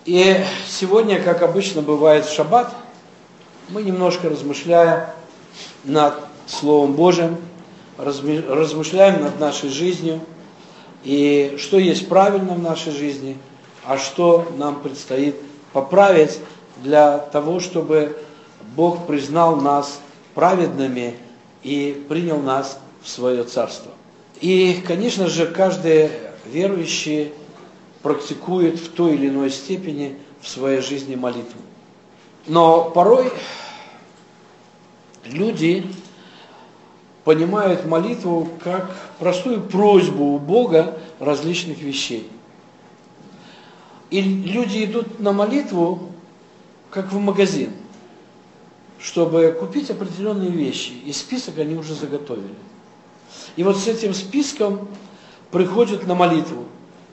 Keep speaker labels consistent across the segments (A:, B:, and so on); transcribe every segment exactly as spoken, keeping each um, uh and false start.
A: И сегодня, как обычно бывает в шаббат, мы немножко размышляем над Словом Божьим, размышляем над нашей жизнью, и что есть правильно в нашей жизни, а что нам предстоит поправить для того, чтобы Бог признал нас праведными и принял нас в свое царство. И, конечно же, каждый верующий практикует в той или иной степени в своей жизни молитву. Но порой люди понимают молитву как простую просьбу у Бога различных вещей. И люди идут на молитву как в магазин, чтобы купить определенные вещи, и список они уже заготовили. И вот с этим списком приходят на молитву.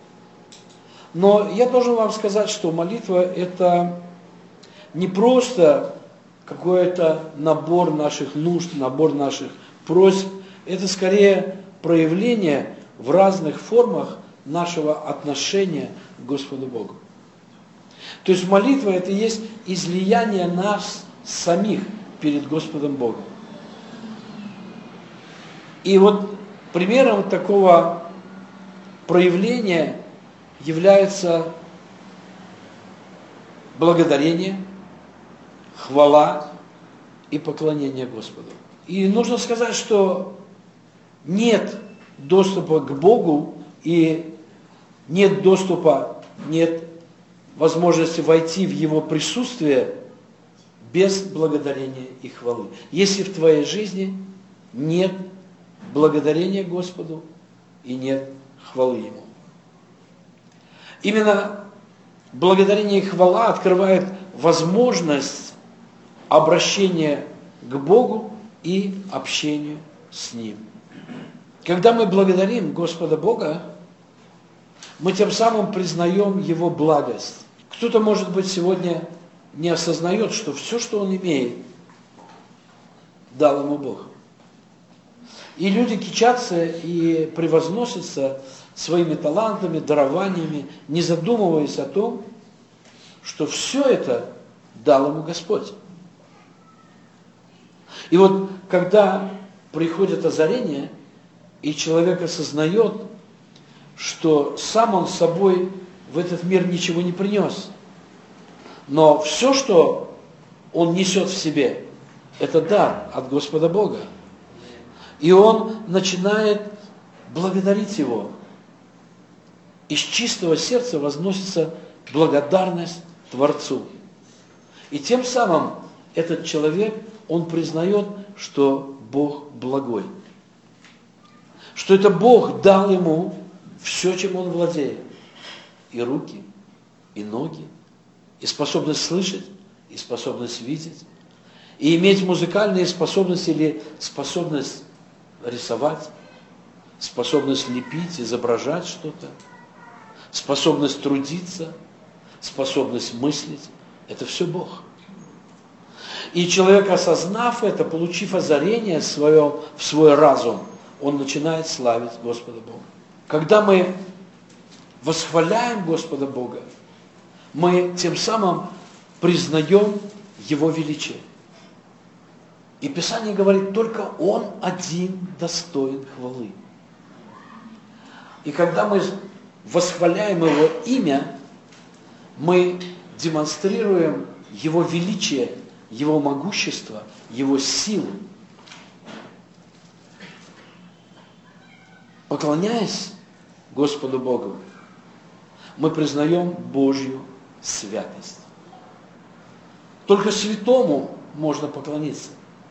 A: Но я должен вам сказать, что молитва – это не просто какой-то набор наших нужд, набор наших просьб. Это скорее проявление в разных формах нашего отношения к Господу Богу. То есть молитва – это и есть излияние нас самих перед Господом Богом. И вот примером такого проявления является благодарение, хвала и поклонение Господу. И нужно сказать, что нет доступа к Богу и нет доступа, нет возможности войти в Его присутствие без благодарения и хвалы. Если в твоей жизни нет благодарения Господу и нет хвалы Ему. Именно благодарение и хвала открывает возможность обращения к Богу и общения с Ним. Когда мы благодарим Господа Бога, мы тем самым признаем Его благость. Кто-то, может быть, сегодня не осознает, что все, что он имеет, дал ему Бог. И люди кичатся и превозносятся своими талантами, дарованиями, не задумываясь о том, что все это дал ему Господь. И вот когда приходит озарение, и человек осознает, что сам он с собой в этот мир ничего не принес, но все, что он несет в себе, это дар от Господа Бога. И он начинает благодарить Его. Из чистого сердца возносится благодарность Творцу. И тем самым этот человек, он признает, что Бог благой. Что это Бог дал ему все, чем он владеет. И руки, и ноги, и способность слышать, и способность видеть, и иметь музыкальные способности или способность рисовать, способность лепить, изображать что-то, способность трудиться, способность мыслить. Это все Бог. И человек, осознав это, получив озарение свое, в свой разум, он начинает славить Господа Бога. Когда мы восхваляем Господа Бога, мы тем самым признаем Его величие. И Писание говорит, только Он один достоин хвалы. И когда мы восхваляем Его имя, мы демонстрируем Его величие, Его могущество, Его силу. Поклоняясь Господу Богу, мы признаем Божью святость. Только святому можно поклониться.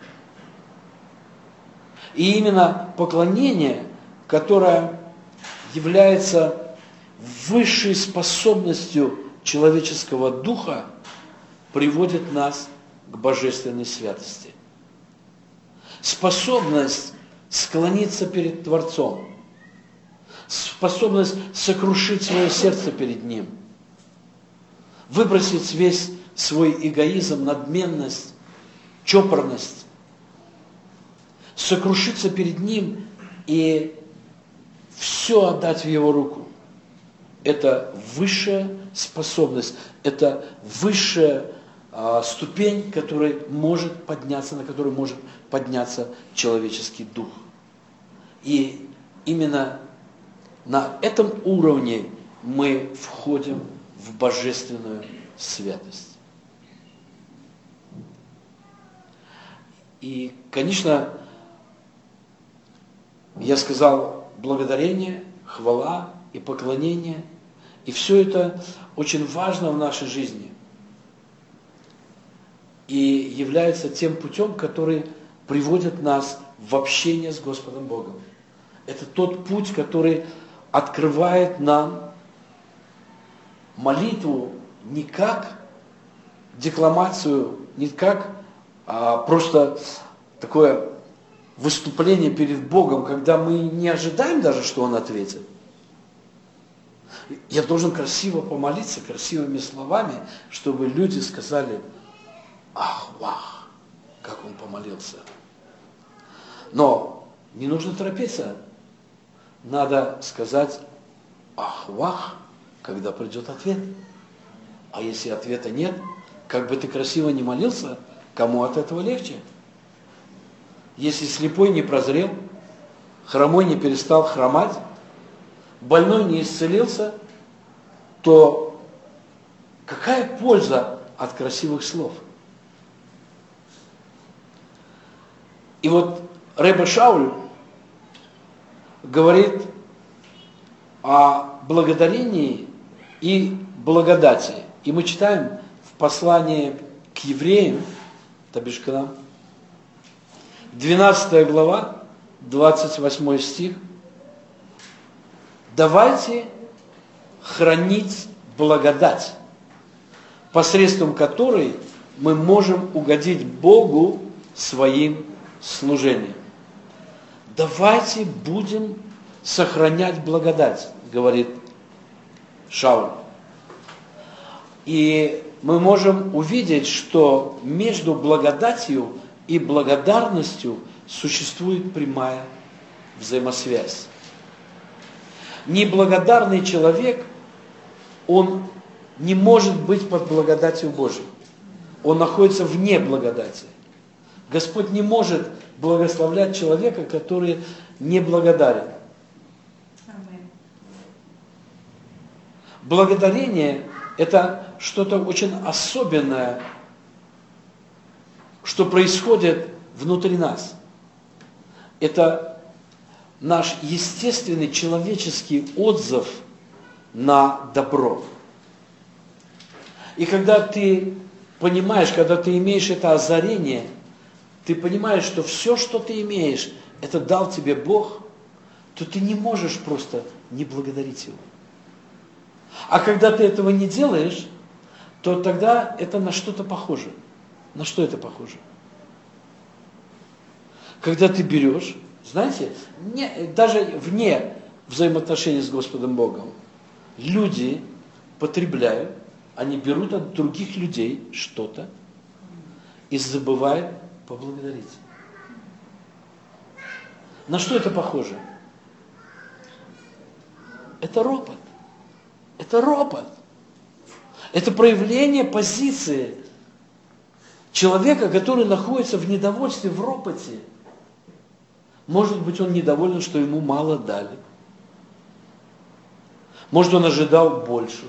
A: И именно поклонение, которое является высшей способностью человеческого духа, приводит нас к божественной святости. Способность склониться перед Творцом, способность сокрушить свое сердце перед Ним, выбросить весь свой эгоизм, надменность, чопорность, сокрушиться перед Ним и все отдать в Его руку. Это высшая способность. Это высшая а, ступень, которой может подняться, на которой может подняться человеческий дух. И именно на этом уровне мы входим в божественную святость. И, конечно, я сказал благодарение, хвала и поклонение. И все это очень важно в нашей жизни. И является тем путем, который приводит нас в общение с Господом Богом. Это тот путь, который открывает нам молитву не как декламацию, не как а, просто такое выступление перед Богом, когда мы не ожидаем даже, что Он ответит. Я должен красиво помолиться, красивыми словами, чтобы люди сказали: ах, вах, как он помолился. Но не нужно торопиться. Надо сказать: ах, вах, когда придет ответ. А если ответа нет, как бы ты красиво не молился, кому от этого легче? Если слепой не прозрел, хромой не перестал хромать, больной не исцелился, то какая польза от красивых слов? И вот Ребе Шауль говорит о благодарении и благодати. И мы читаем в послании к евреям, то бишь к нам, двенадцатая глава, двадцать восьмой стих. Давайте хранить благодать, посредством которой мы можем угодить Богу своим служением. Давайте будем сохранять благодать, говорит Шауль. И мы можем увидеть, что между благодатью и благодарностью существует прямая взаимосвязь. Неблагодарный человек, он не может быть под благодатью Божией. Он находится вне благодати. Господь не может благословлять человека, который не благодарен. Благодарение – это что-то очень особенное, что происходит внутри нас. Это наш естественный человеческий отзыв на добро. И когда ты понимаешь, когда ты имеешь это озарение, ты понимаешь, что все, что ты имеешь, это дал тебе Бог, то ты не можешь просто не благодарить Его. А когда ты этого не делаешь, то тогда это на что-то похоже. На что это похоже? Когда ты берешь, знаете, не, даже вне взаимоотношений с Господом Богом, люди потребляют, они берут от других людей что-то и забывают поблагодарить. На что это похоже? Это ропот. Это ропот. Это проявление позиции человека, который находится в недовольстве, в ропоте. Может быть, он недоволен, что ему мало дали. Может, он ожидал большего.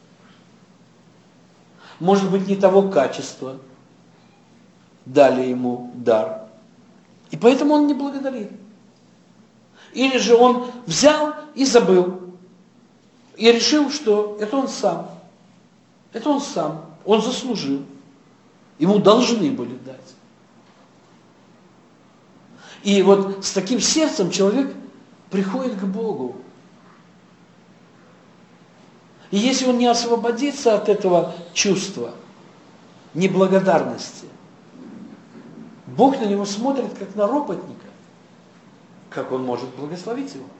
A: Может быть, не того качества дали ему дар. И поэтому он не благодарит. Или же он взял и забыл. И решил, что это он сам. Это он сам. Он заслужил. Ему должны были дать. И вот с таким сердцем человек приходит к Богу. И если он не освободится от этого чувства неблагодарности, Бог на него смотрит, как на ропотника. Как он может благословить его?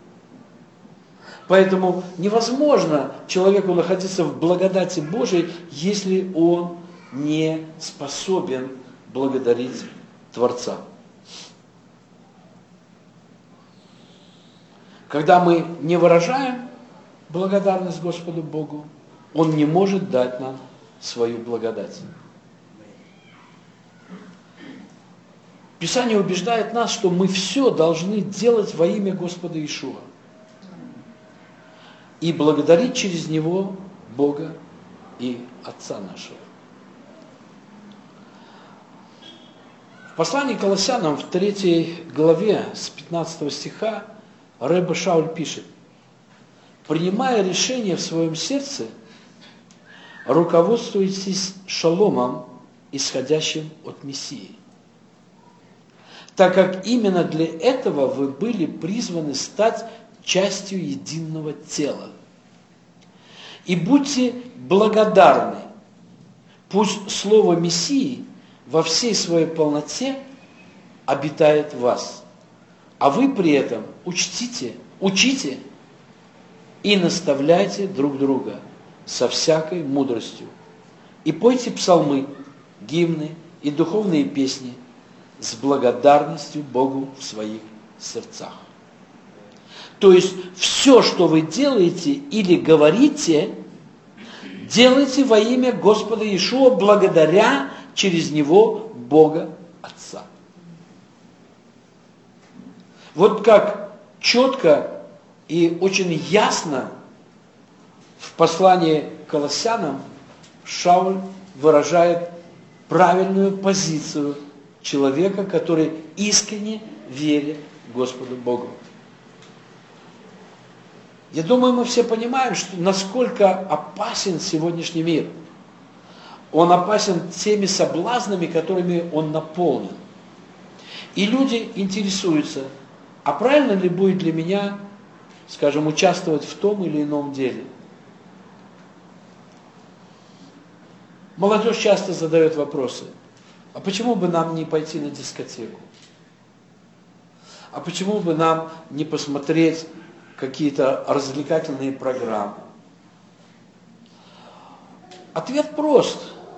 A: Поэтому невозможно человеку находиться в благодати Божией, если он не способен благодарить Творца. Когда мы не выражаем благодарность Господу Богу, Он не может дать нам свою благодать. Писание убеждает нас, что мы все должны делать во имя Господа Иешуа и благодарить через Него Бога и Отца нашего. В послании к Колоссянам в третьей главе с пятнадцатого стиха Ребе Шауль пишет: «Принимая решение в своем сердце, руководствуйтесь шаломом, исходящим от Мессии, так как именно для этого вы были призваны стать частью единого тела. И будьте благодарны, пусть слово Мессии во всей своей полноте обитает в вас, а вы при этом учтите, учите и наставляйте друг друга со всякой мудростью, и пойте псалмы, гимны и духовные песни с благодарностью Богу в своих сердцах». То есть все, что вы делаете или говорите, делайте во имя Господа Иешуа, благодаря через Него Бога Отца. Вот как четко и очень ясно в послании к Колоссянам Шауль выражает правильную позицию человека, который искренне верит Господу Богу. Я думаю, мы все понимаем, что насколько опасен сегодняшний мир. Он опасен теми соблазнами, которыми он наполнен. И люди интересуются, а правильно ли будет для меня, скажем, участвовать в том или ином деле? Молодежь часто задает вопросы: а почему бы нам не пойти на дискотеку? А почему бы нам не посмотреть какие-то развлекательные программы? Ответ прост.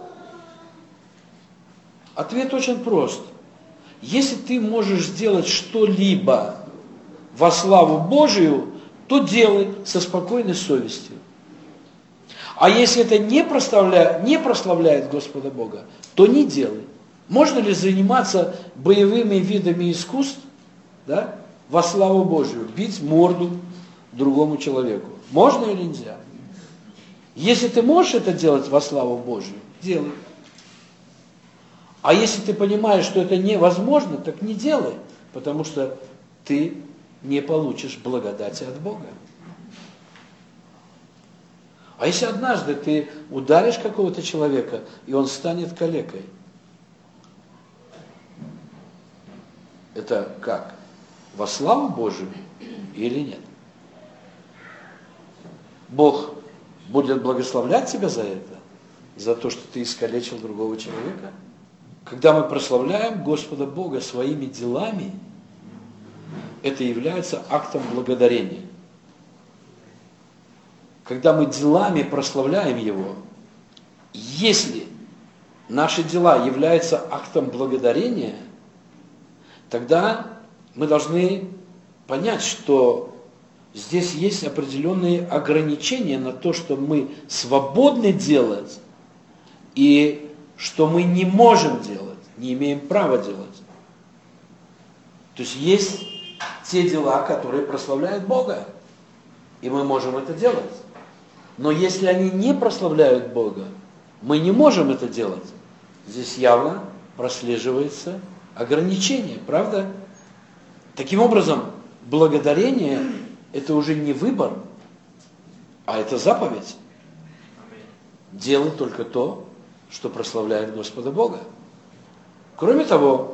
A: Ответ очень прост. Если ты можешь сделать что-либо во славу Божию, то делай со спокойной совестью. А если это не прославляет, не прославляет Господа Бога, то не делай. Можно ли заниматься боевыми видами искусств, да, во славу Божию, бить морду другому человеку? Можно или нельзя? Если ты можешь это делать во славу Божию, делай. А если ты понимаешь, что это невозможно, так не делай, потому что ты не получишь благодати от Бога. А если однажды ты ударишь какого-то человека, и он станет калекой, это как? Во славу Божию или нет? Бог будет благословлять тебя за это? За то, что ты искалечил другого человека? Когда мы прославляем Господа Бога своими делами, это является актом благодарения. Когда мы делами прославляем Его, если наши дела являются актом благодарения, тогда мы должны понять, что здесь есть определенные ограничения на то, что мы свободны делать, и что мы не можем делать, не имеем права делать. То есть есть те дела, которые прославляют Бога, и мы можем это делать. Но если они не прославляют Бога, мы не можем это делать. Здесь явно прослеживается ограничение, правда? Таким образом, благодарение – это уже не выбор, а это заповедь. Делай только то, что прославляет Господа Бога. Кроме того,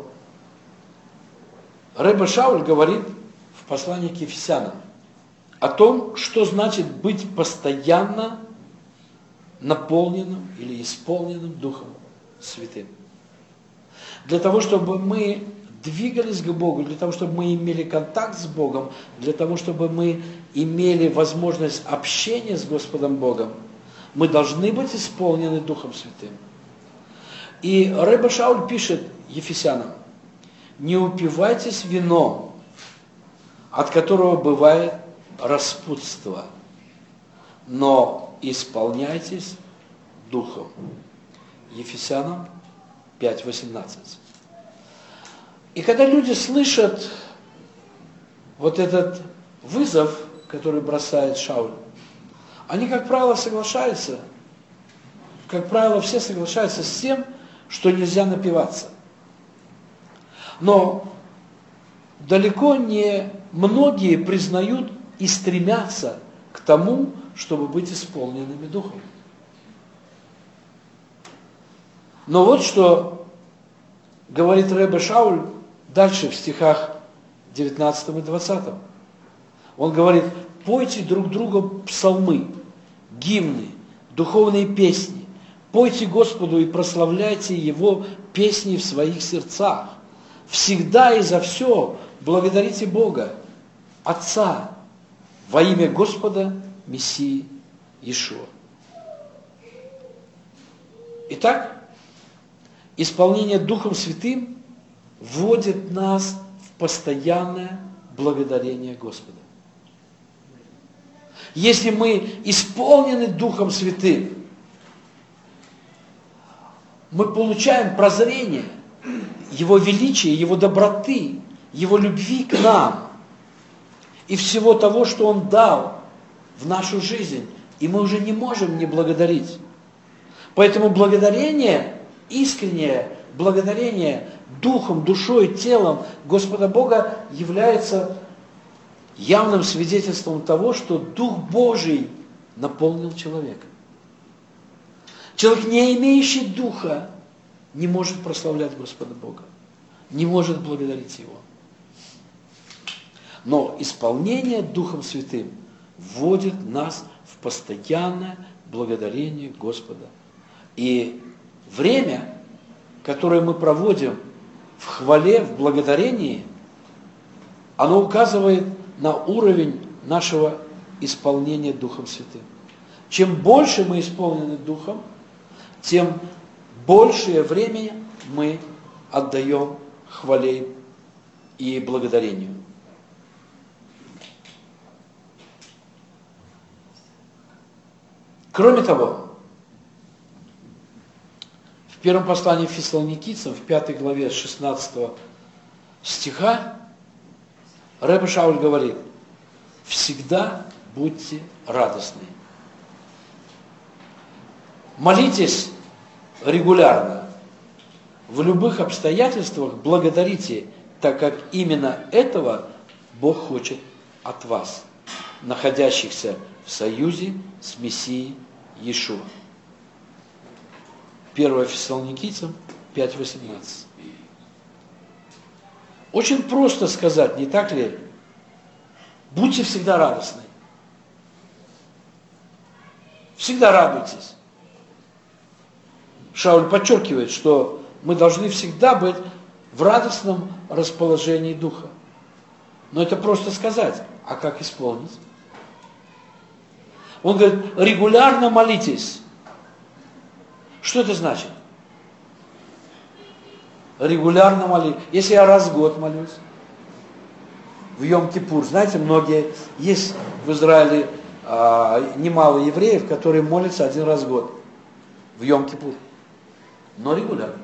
A: Ребе Шауль говорит в послании к Ефесянам о том, что значит быть постоянно наполненным или исполненным Духом Святым. Для того, чтобы мы двигались к Богу, для того, чтобы мы имели контакт с Богом, для того, чтобы мы имели возможность общения с Господом Богом, мы должны быть исполнены Духом Святым. И Ребе Шауль пишет Ефесянам: не упивайтесь вином, от которого бывает распутство, но исполняйтесь Духом. Ефесянам пять восемнадцать. И когда люди слышат вот этот вызов, который бросает Шауль, они, как правило, соглашаются, как правило, все соглашаются с тем, что нельзя напиваться. Но далеко не многие признают и стремятся к тому, чтобы быть исполненными Духом. Но вот что говорит Ребе Шауль дальше в стихах девятнадцатом и двадцатом. Он говорит: пойте друг другу псалмы, гимны, духовные песни, пойте Господу и прославляйте Его песни в своих сердцах. Всегда и за все благодарите Бога, Отца, во имя Господа Мессии Иешуа. Итак, исполнение Духом Святым вводит нас в постоянное благодарение Господа. Если мы исполнены Духом Святым, мы получаем прозрение Его величия, Его доброты, Его любви к нам и всего того, что Он дал в нашу жизнь. И мы уже не можем не благодарить. Поэтому благодарение, искреннее благодарение духом, душой, телом Господа Бога является явным свидетельством того, что Дух Божий наполнил человека. Человек, не имеющий Духа, не может прославлять Господа Бога, не может благодарить Его. Но исполнение Духом Святым вводит нас в постоянное благодарение Господа. И время, которое мы проводим в хвале, в благодарении, оно указывает на уровень нашего исполнения Духом Святым. Чем больше мы исполнены Духом, тем большее время мы отдаем хвале и благодарению. Кроме того, в первом послании Фессалоникийцам, в пятой главе шестнадцатого стиха, Ребе Шауль говорит: всегда будьте радостны. Молитесь регулярно. В любых обстоятельствах благодарите, так как именно этого Бог хочет от вас, находящихся в союзе с Мессией Иешуа. первое Фессалоникийцам пять восемнадцать. Очень просто сказать, не так ли? Будьте всегда радостны. Всегда радуйтесь. Шауль подчеркивает, что мы должны всегда быть в радостном расположении духа. Но это просто сказать. А как исполнить? Он говорит: регулярно молитесь. Что это значит? Регулярно молитесь. Если я раз в год молюсь, в Йом-Кипур, знаете, многие, есть в Израиле а, немало евреев, которые молятся один раз в год, в Йом-Кипур, но регулярно.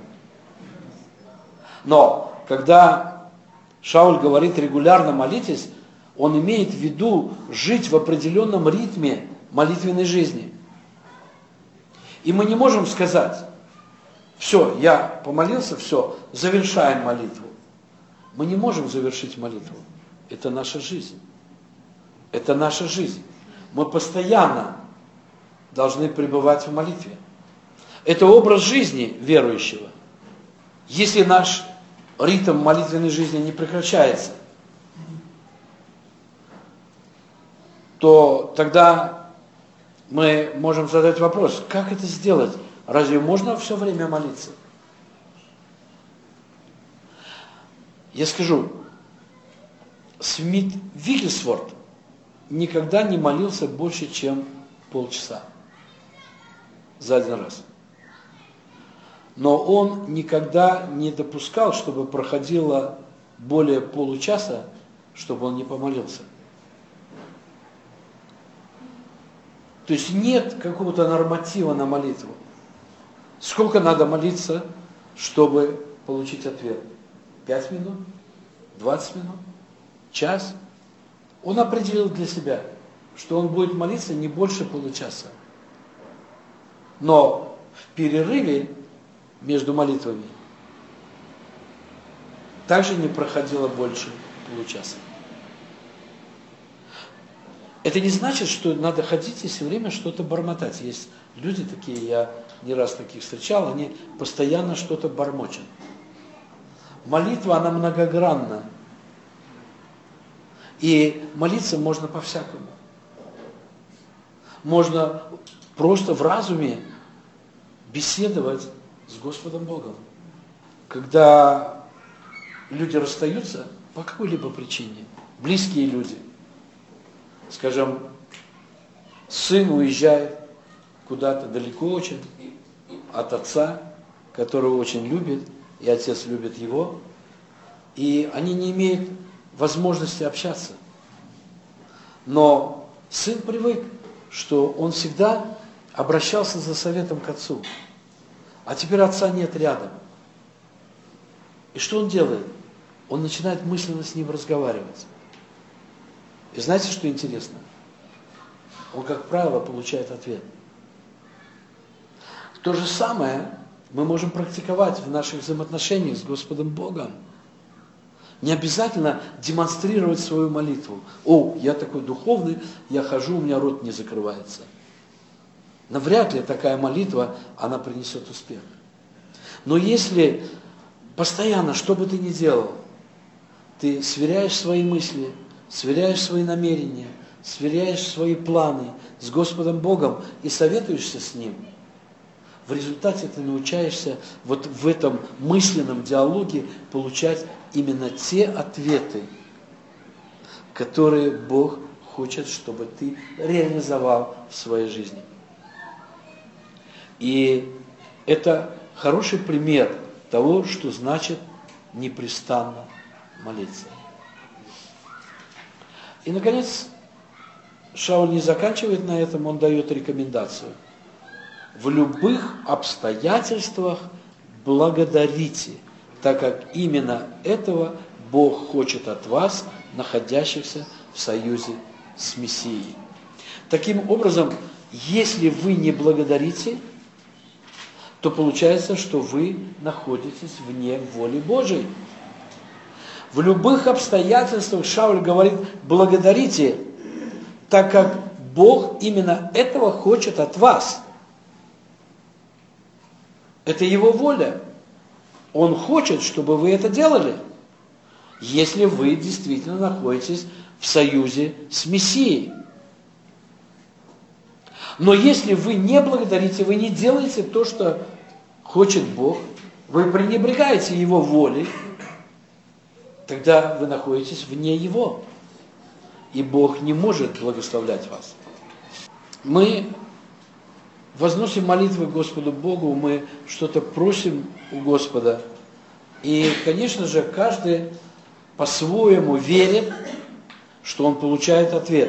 A: Но, когда Шауль говорит регулярно молитесь, он имеет в виду жить в определенном ритме молитвенной жизни. И мы не можем сказать: все, я помолился, все, завершаем молитву. Мы не можем завершить молитву. Это наша жизнь. Это наша жизнь. Мы постоянно должны пребывать в молитве. Это образ жизни верующего. Если наш ритм молитвенной жизни не прекращается, то тогда мы можем задать вопрос: как это сделать? Разве можно все время молиться? Я скажу, Смит Вигглсворт никогда не молился больше, чем полчаса за один раз. Но он никогда не допускал, чтобы проходило более получаса, чтобы он не помолился. То есть нет какого-то норматива на молитву. Сколько надо молиться, чтобы получить ответ? Пять минут? Двадцать минут? Час? Он определил для себя, что он будет молиться не больше получаса. Но в перерыве между молитвами также не проходило больше получаса. Это не значит, что надо ходить и все время что-то бормотать. Есть люди такие, я не раз таких встречал, они постоянно что-то бормочут. Молитва, она многогранна. И молиться можно по-всякому. Можно просто в разуме беседовать с Господом Богом. Когда люди расстаются по какой-либо причине, близкие люди, скажем, сын уезжает куда-то далеко очень от отца, которого очень любит, и отец любит его, и они не имеют возможности общаться. Но сын привык, что он всегда обращался за советом к отцу, а теперь отца нет рядом. И что он делает? Он начинает мысленно с ним разговаривать. И знаете, что интересно? Он, как правило, получает ответ. То же самое мы можем практиковать в наших взаимоотношениях с Господом Богом. Не обязательно демонстрировать свою молитву. О, я такой духовный, я хожу, у меня рот не закрывается. Навряд ли такая молитва, она принесет успех. Но если постоянно, что бы ты ни делал, ты сверяешь свои мысли, сверяешь свои намерения, сверяешь свои планы с Господом Богом и советуешься с Ним, в результате ты научаешься вот в этом мысленном диалоге получать именно те ответы, которые Бог хочет, чтобы ты реализовал в своей жизни. И это хороший пример того, что значит непрестанно молиться. И, наконец, Шауль не заканчивает на этом, он дает рекомендацию. В любых обстоятельствах благодарите, так как именно этого Бог хочет от вас, находящихся в союзе с Мессией. Таким образом, если вы не благодарите, то получается, что вы находитесь вне воли Божией. В любых обстоятельствах, Шауль говорит, благодарите, так как Бог именно этого хочет от вас. Это Его воля. Он хочет, чтобы вы это делали, если вы действительно находитесь в союзе с Мессией. Но если вы не благодарите, вы не делаете то, что хочет Бог, вы пренебрегаете Его волей, тогда вы находитесь вне Его. И Бог не может благословлять вас. Мы возносим молитвы Господу Богу, мы что-то просим у Господа. И, конечно же, каждый по-своему верит, что он получает ответ.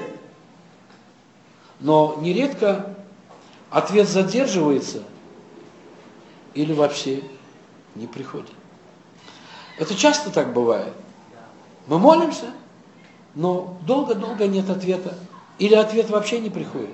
A: Но нередко ответ задерживается или вообще не приходит. Это часто так бывает. Мы молимся, но долго-долго нет ответа. Или ответ вообще не приходит.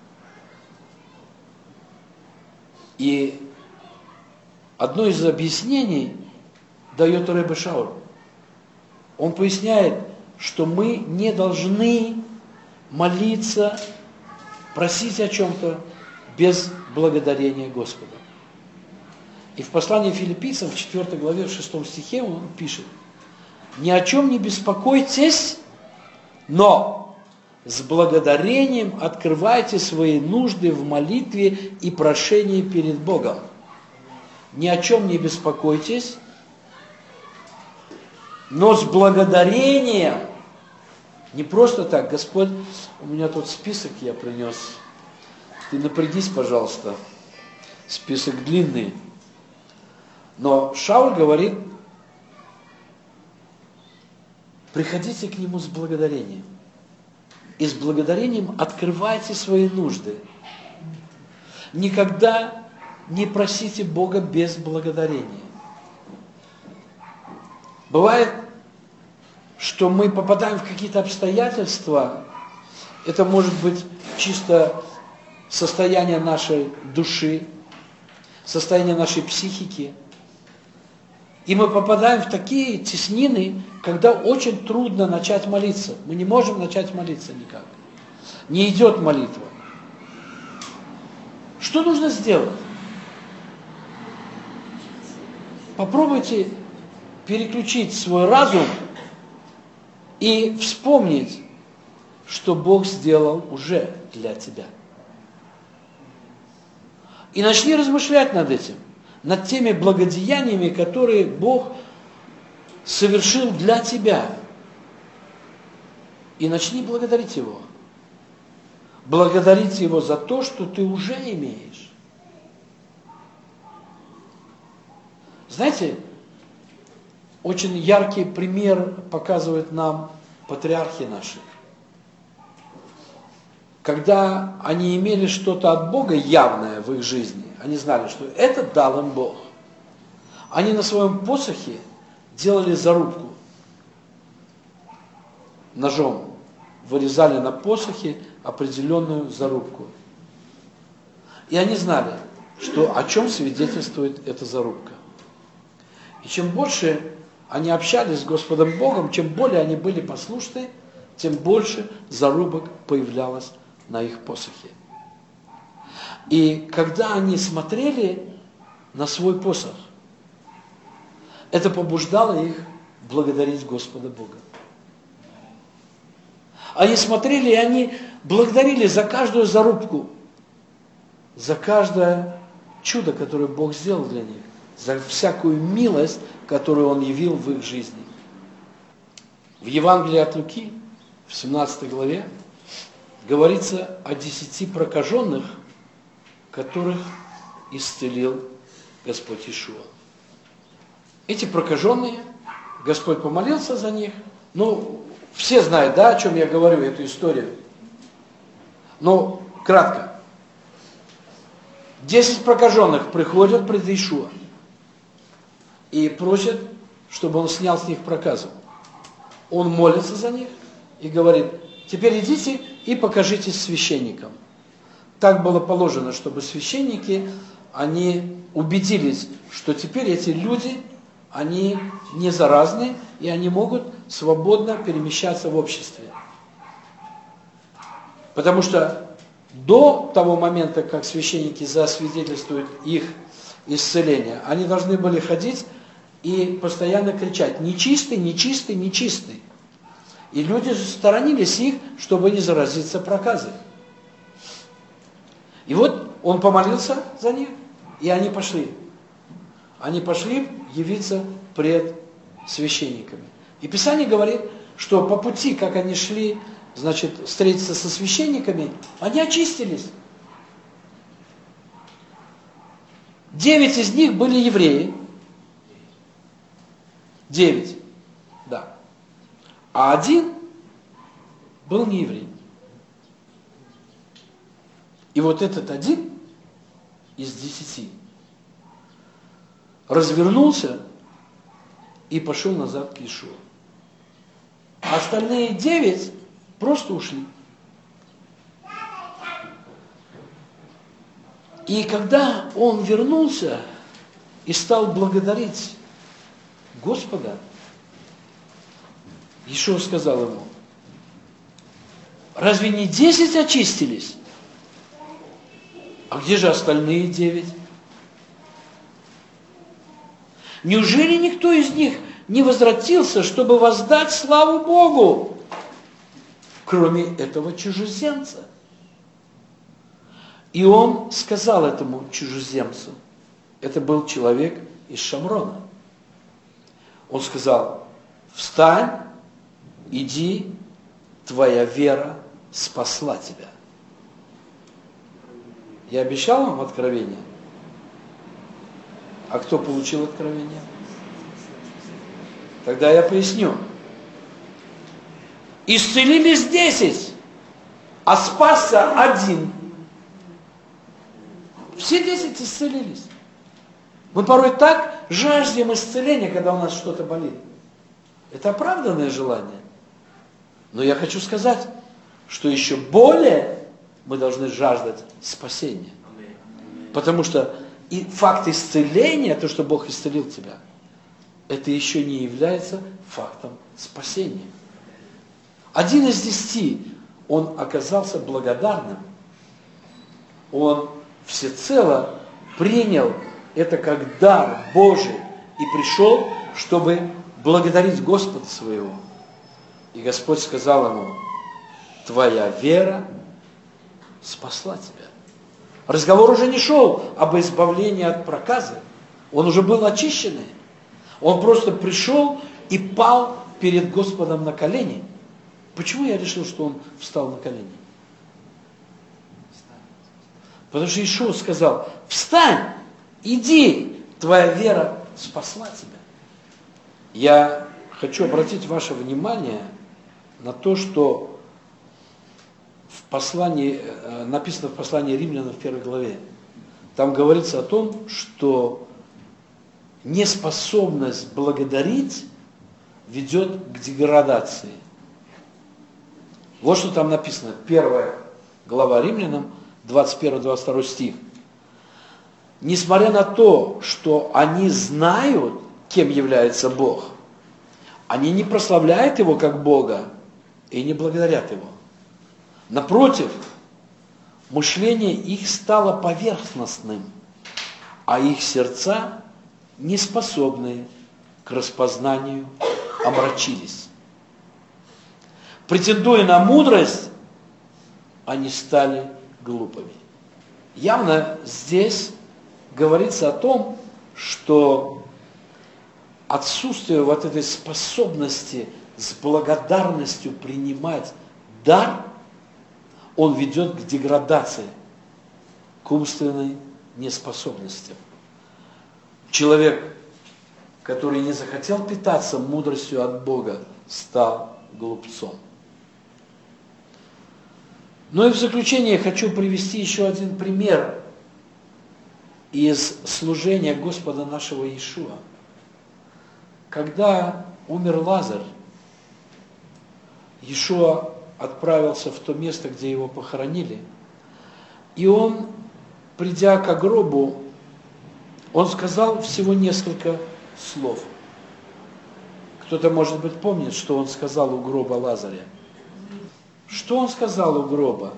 A: И одно из объяснений дает Ребе Шауль. Он поясняет, что мы не должны молиться, просить о чем-то без благодарения Господа. И в послании Филиппийцам, в четвёртой главе, в шестом стихе он пишет: «Ни о чем не беспокойтесь, но с благодарением открывайте свои нужды в молитве и прошении перед Богом». Ни о чем не беспокойтесь, но с благодарением. Не просто так: Господь, у меня тут список я принес, ты напрягись, пожалуйста, список длинный. Но Шауль говорит: приходите к Нему с благодарением. и с благодарением открывайте свои нужды. Никогда не просите Бога без благодарения. Бывает, что мы попадаем в какие-то обстоятельства, это может быть чисто состояние нашей души, состояние нашей психики. И мы попадаем в такие теснины, когда очень трудно начать молиться. Мы не можем начать молиться никак. Не идет молитва. Что нужно сделать? Попробуйте переключить свой разум и вспомнить, что Бог сделал уже для тебя. И начни размышлять над этим, над теми благодеяниями, которые Бог совершил для тебя. И начни благодарить Его. Благодарить Его за то, что ты уже имеешь. Знаете, очень яркий пример показывают нам патриархи наши. Когда они имели что-то от Бога явное в их жизни, они знали, что это дал им Бог. Они на своем посохе делали зарубку. Ножом вырезали на посохе определенную зарубку. И они знали, что о чем свидетельствует эта зарубка. И чем больше они общались с Господом Богом, чем более они были послушны, тем больше зарубок появлялось на их посохе. И когда они смотрели на свой посох, это побуждало их благодарить Господа Бога. Они смотрели, и они благодарили за каждую зарубку, за каждое чудо, которое Бог сделал для них, за всякую милость, которую Он явил в их жизни. В Евангелии от Луки, в семнадцатой главе, говорится о десяти прокаженных, которых исцелил Господь Иешуа. Эти прокаженные, Господь помолился за них. Ну, все знают, да, о чем я говорю, эту историю. Но кратко. Десять прокаженных приходят пред Иешуа и просят, чтобы Он снял с них проказу. Он молится за них и говорит: теперь идите и покажитесь священникам. Так было положено, чтобы священники, они убедились, что теперь эти люди, они не заразны, и они могут свободно перемещаться в обществе. Потому что до того момента, как священники засвидетельствуют их исцеление, они должны были ходить и постоянно кричать: нечистый, нечистый, нечистый. И люди сторонились их, чтобы не заразиться проказой. И вот он помолился за них, и они пошли. Они пошли явиться пред священниками. И Писание говорит, что по пути, как они шли, значит, встретиться со священниками, они очистились. Девять из них были евреи. Девять, да. А один был не еврей. И вот этот один из десяти развернулся и пошел назад к Иешуа. А остальные девять просто ушли. И когда он вернулся и стал благодарить Господа, Иешуа сказал ему: разве не десять очистились? А где же остальные девять? Неужели никто из них не возвратился, чтобы воздать славу Богу, кроме этого чужеземца? И он сказал этому чужеземцу, это был человек из Шамрона, он сказал: встань, иди, твоя вера спасла тебя. Я обещал вам откровение? А кто получил откровение? Тогда я поясню. Исцелились десять, а спасся один. Все десять исцелились. Мы порой так жаждем исцеления, когда у нас что-то болит. Это оправданное желание. Но я хочу сказать, что еще более мы должны жаждать спасения. Потому что и факт исцеления, то, что Бог исцелил тебя, это еще не является фактом спасения. Один из десяти, он оказался благодарным. Он всецело принял это как дар Божий и пришел, чтобы благодарить Господа своего. И Господь сказал ему: твоя вера спасла тебя. Разговор уже не шел об избавлении от проказы. Он уже был очищенный. Он просто пришел и пал перед Господом на колени. Почему я решил, что он встал на колени? Потому что Иешуа сказал: встань, иди, твоя вера спасла тебя. Я хочу обратить ваше внимание на то, что в послании, написано в послании Римлянам в первой главе. Там говорится о том, что неспособность благодарить ведет к деградации. Вот что там написано. Первая глава Римлянам, двадцать первый двадцать второй стих. Несмотря на то, что они знают, кем является Бог, они не прославляют Его как Бога и не благодарят Его. Напротив, мышление их стало поверхностным, а их сердца, неспособные к распознанию, омрачились. Претендуя на мудрость, они стали глупыми. Явно здесь говорится о том, что отсутствие вот этой способности с благодарностью принимать дар, он ведет к деградации, к умственной неспособности. Человек, который не захотел питаться мудростью от Бога, стал глупцом. Ну и в заключение я хочу привести еще один пример из служения Господа нашего Иешуа. Когда умер Лазарь, Иешуа отправился в то место, где его похоронили, и он, придя к гробу, он сказал всего несколько слов. Кто-то, может быть, помнит, что он сказал у гроба Лазаря. Что он сказал у гроба?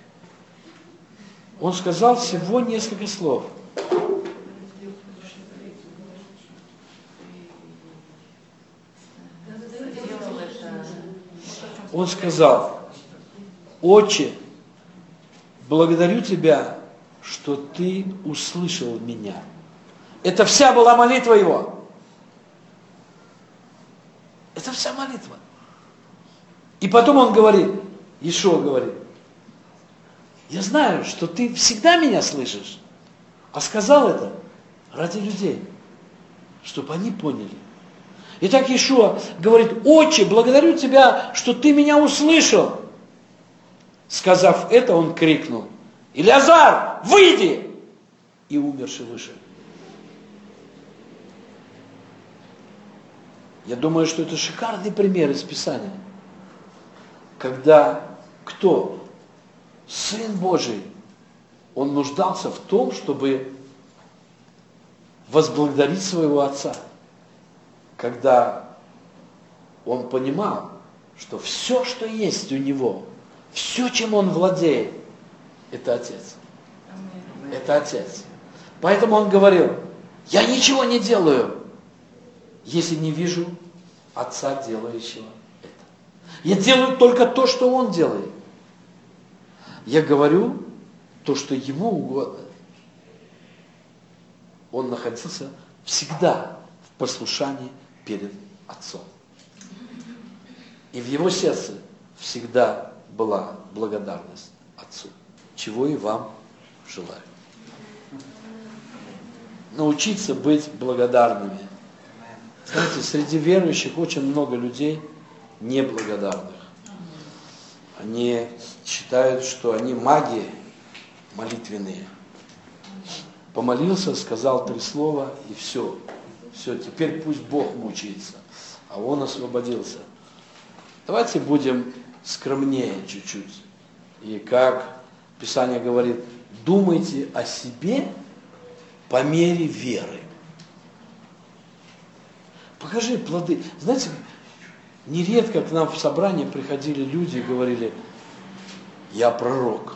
A: Он сказал всего несколько слов. Он сказал: Отче, благодарю Тебя, что Ты услышал меня. Это вся была молитва его. Это вся молитва. И потом он говорит, Иешуа говорит: я знаю, что ты всегда меня слышишь, а сказал это ради людей, чтобы они поняли. Итак, Иешуа говорит: Отче, благодарю тебя, что ты меня услышал. Сказав это, он крикнул: Илиазар, выйди! И умерший вышел. Я думаю, что это шикарный пример из Писания, когда кто? Сын Божий, он нуждался в том, чтобы возблагодарить своего Отца, когда он понимал, что все, что есть у него, все, чем он владеет, это Отец. Это Отец. Поэтому он говорил: я ничего не делаю, если не вижу Отца, делающего это. Я делаю только то, что Он делает. Я говорю то, что Ему угодно. Он находился всегда в послушании перед Отцом. И в его сердце всегда была благодарность Отцу, чего и вам желаю. Научиться быть благодарными. Знаете, среди верующих очень много людей неблагодарных. Они считают, что они маги молитвенные. Помолился, сказал три слова, и все. Все, теперь пусть Бог мучается, а он освободился. Давайте будем скромнее чуть-чуть. И как Писание говорит, думайте о себе по мере веры. Покажи плоды. Знаете, нередко к нам в собрание приходили люди и говорили, я пророк.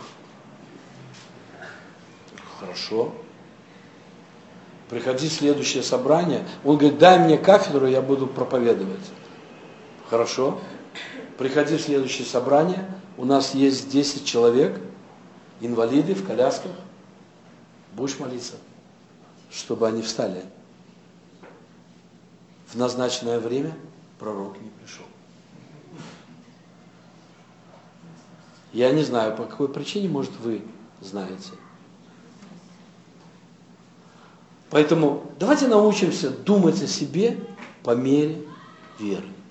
A: Хорошо. Приходи в следующее собрание. Он говорит, дай мне кафедру, я буду проповедовать. Хорошо. Приходи в следующее собрание. У нас есть десять человек, инвалиды в колясках. Будешь молиться, чтобы они встали. В назначенное время пророк не пришел. Я не знаю, по какой причине, может, вы знаете. Поэтому давайте научимся думать о себе по мере веры.